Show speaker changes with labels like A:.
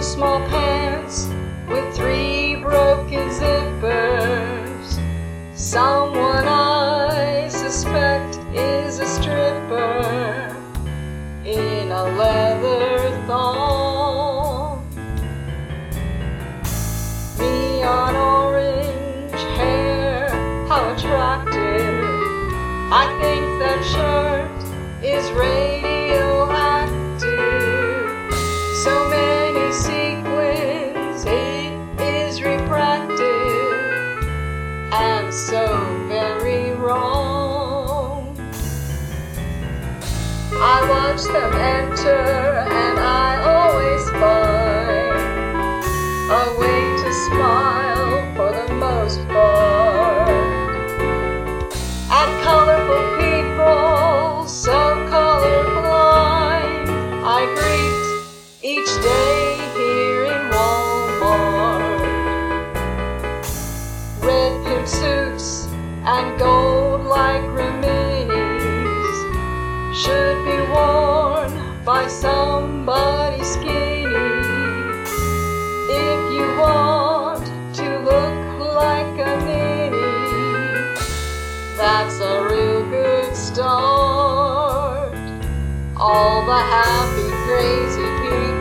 A: small pants with 3 broken zippers. Someone I suspect is a stripper in a leather thong. Neon orange hair, how attractive. I think that shirt is radioactive. So many sequins, it is refractive, and so very wrong. I watch them enter, and I always find a way to smile for the most part. At colorful people, so colorblind, I greet each day here in Walmart. Red pimp suits and gold-like reminis should be worn by somebody skinny. If you want to look like a ninny, that's a real good start. All the happy, crazy people